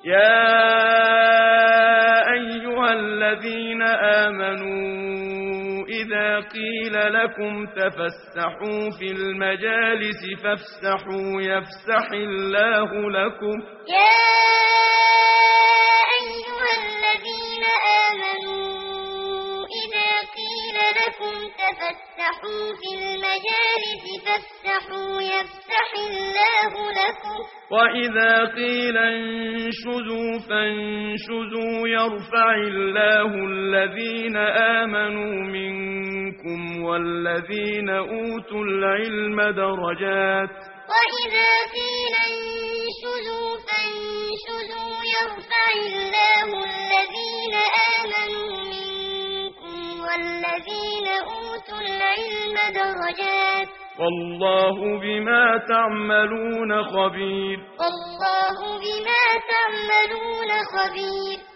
يا أيها الذين آمنوا إذا قيل لكم تفسحوا في المجالس فافسحوا يفسح الله لكم يا أيها الذين آمنوا إذا قيل لكم تفسحوا في المجالس فافسحوا يفسح الله لكم وإذا قيل انشزوا فانشزوا يرفع الله الذين آمنوا منكم والذين أوتوا العلم درجات وإذا قيل انشزوا فانشزوا يرفع الله الذين آمنوا منكم والذين أوتوا العلم درجات والله بما تعملون خبير والله بما تعملون خبير